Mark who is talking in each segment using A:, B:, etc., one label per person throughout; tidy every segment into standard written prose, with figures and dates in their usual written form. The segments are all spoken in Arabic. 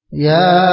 A: يا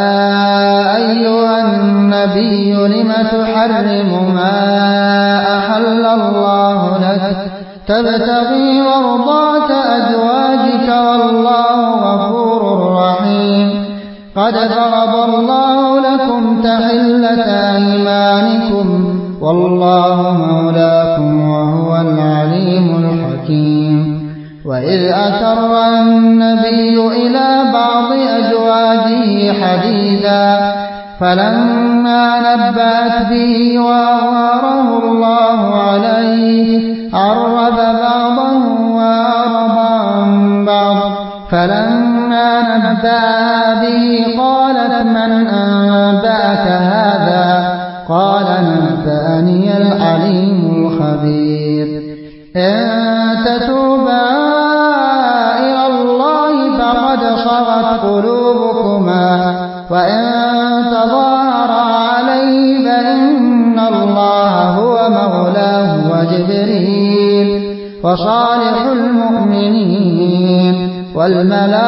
A: أيها النبي لم تحرم ما أحل الله لك تبتغي مرضات أزواجك والله غفور رحيم. قد فرض الله لكم تحلة أيمانكم والله مولاكم وهو العليم الحكيم. وإذ أسر النبي إلى بعض أزواجه حديثا فلما نبأت به وأظهره الله عليه عرف بعضه وأعرض عن بعض. فلما نبأها به قالت من أنبأك هذا؟ قال نبأني العليم الخبير. إن تتوبا إلى الله فقد صغت قلوبكما وإن تظاهرا عليه فإن الله هو مولاه وجبريل وصالح المؤمنين والملائكة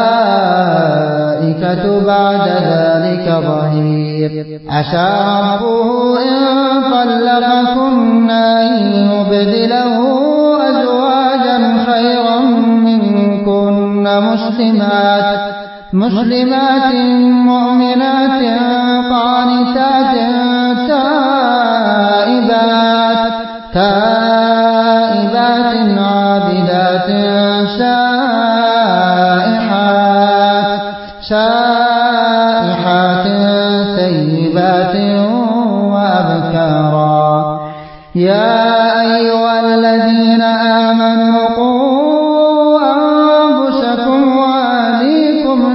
A: بعد ذلك ظهير. عسى ربه إن طلقكن أن يبدله أزواجا خيرا منكن مسلمات مؤمنات قانتات تائبات عابدات سائحات ثيبات وأبكارا. يا أيها الذين آمنوا قوا أنفسكم وأهليكم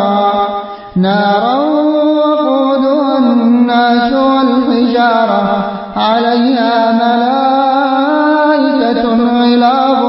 A: نارا وقودها الناس والحجارة عليها ملائكة غلاظ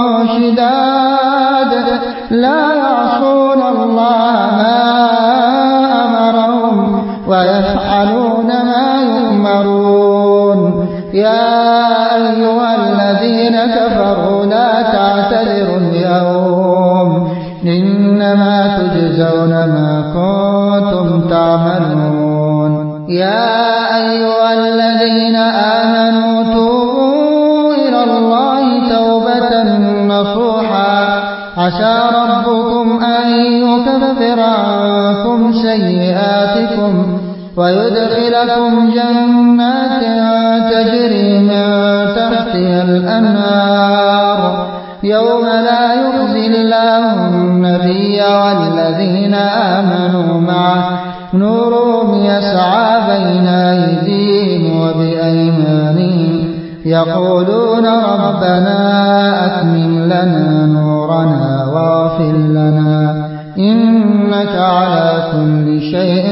A: شداد لا يعصون الله ما أمرهم ويفعلون ما يؤمرون. يا أيها الذين كفروا لا تعتذروا اليوم إنما تجزون ما كنتم تعملون. يا أيها الذين آمنوا توبوا إلى الله توبة نصوحا عسى ربكم أن يكفر عنكم سيئاتكم ويدخلكم جنات تجري من تحتها الأنهار يوم لا يخزي الله النبي والذين آمنوا معه نورهم يسعى بين أيديهم وبأيمانهم يقولون ربنا أتمم لنا نورنا واغفر لنا إنك على كل شيء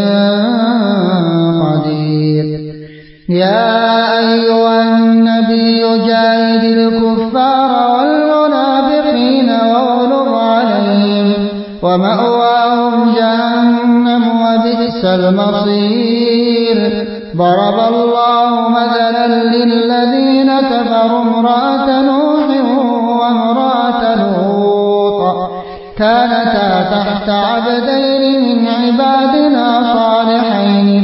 A: قدير. يا أيها النبي جاهد الكفار والمنافقين واغلظ عليهم ومأواهم جهنم وبئس المصير. ضرب الله مثلا للذين كفروا امرأة نوح وامرأة لوط كانتا تحت عبدين من عبادنا صالحين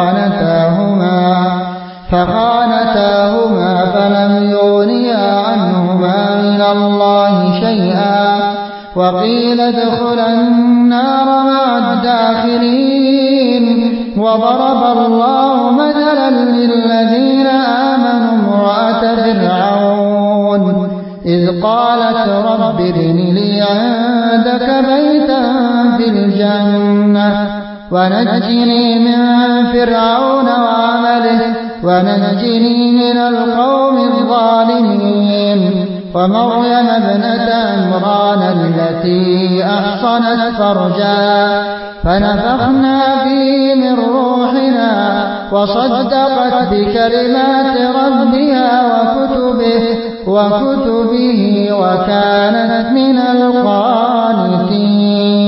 A: فخانتاهما فلم يغنيا عنهما من الله شيئا وقيل ادخلا النار مع الداخلين. وضرب الله مثلا للذين آمنوا امرأة فرعون إذ قالت رب ابن لي عندك بيتا في الجنة ونجني من فرعون وعمله ونجني من القوم الظالمين. ومريم ابنة عمران التي أحصنت فرجها فنفخنا فيه من روحنا وصدقت بكلمات ربها وكتبه وكانت من القانتين.